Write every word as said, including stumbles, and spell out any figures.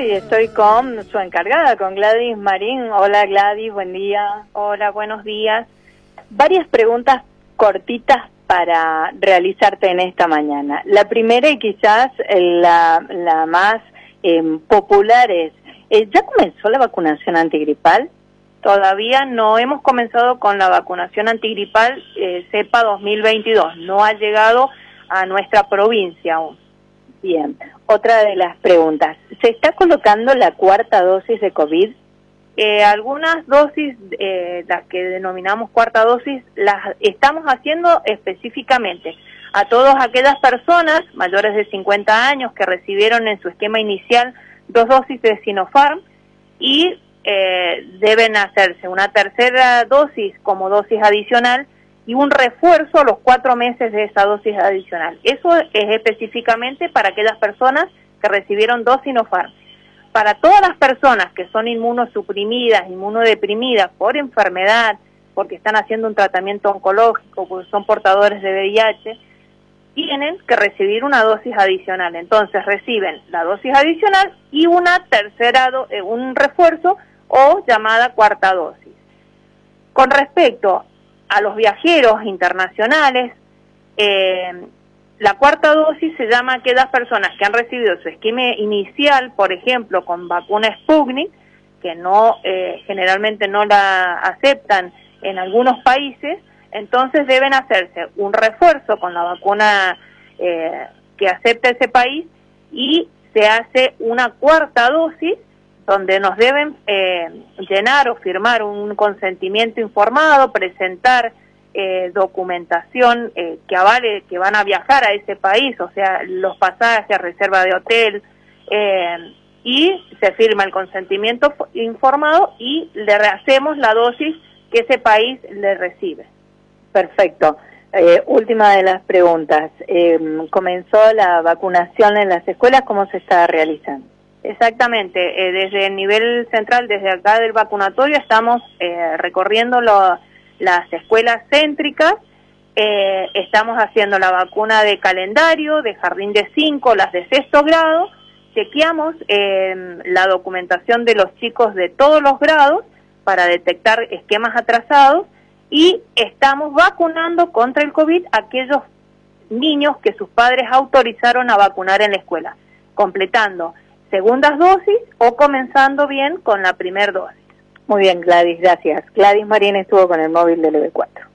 y estoy con su encargada, con Gladys Marín. Hola Gladys, buen día. Hola, buenos días. Varias preguntas cortitas para realizarte en esta mañana. La primera y quizás la, la más eh, popular es, eh, ¿ya comenzó la vacunación antigripal? Todavía no hemos comenzado con la vacunación antigripal eh, cepa dos mil veintidós. No ha llegado a nuestra provincia aún. Bien. Otra de las preguntas, ¿se está colocando la cuarta dosis de COVID? Eh, algunas dosis, eh, las que denominamos cuarta dosis, las estamos haciendo específicamente a todas aquellas personas mayores de cincuenta años que recibieron en su esquema inicial dos dosis de Sinopharm y eh, deben hacerse una tercera dosis como dosis adicional y un refuerzo a los cuatro meses de esa dosis adicional. Eso es específicamente para aquellas personas que recibieron dos Sinopharm. Para todas las personas que son inmunosuprimidas, inmunodeprimidas por enfermedad, porque están haciendo un tratamiento oncológico, porque son portadores de V I H, tienen que recibir una dosis adicional. Entonces reciben la dosis adicional y una tercera, do eh, un refuerzo o llamada cuarta dosis. Con respecto a los viajeros internacionales, eh, la cuarta dosis se llama a aquellas personas que han recibido su esquema inicial, por ejemplo, con vacuna Sputnik, que no eh, generalmente no la aceptan en algunos países, entonces deben hacerse un refuerzo con la vacuna eh, que acepta ese país y se hace una cuarta dosis donde nos deben eh, llenar o firmar un consentimiento informado, presentar eh, documentación eh, que avale que van a viajar a ese país, o sea, los pasajes, reserva de hotel, eh, y se firma el consentimiento informado y le rehacemos la dosis que ese país le recibe. Perfecto. Eh, última de las preguntas. Eh, ¿Comenzó la vacunación en las escuelas? ¿Cómo se está realizando? Exactamente, eh, desde el nivel central, desde acá del vacunatorio, estamos eh, recorriendo lo, las escuelas céntricas, eh, estamos haciendo la vacuna de calendario, de jardín de cinco, las de sexto grado, chequeamos eh, la documentación de los chicos de todos los grados para detectar esquemas atrasados y estamos vacunando contra el COVID a aquellos niños que sus padres autorizaron a vacunar en la escuela, completando segundas dosis o comenzando bien con la primera dosis. Muy bien, Gladys, gracias. Gladys Marín estuvo con el móvil del E B cuatro.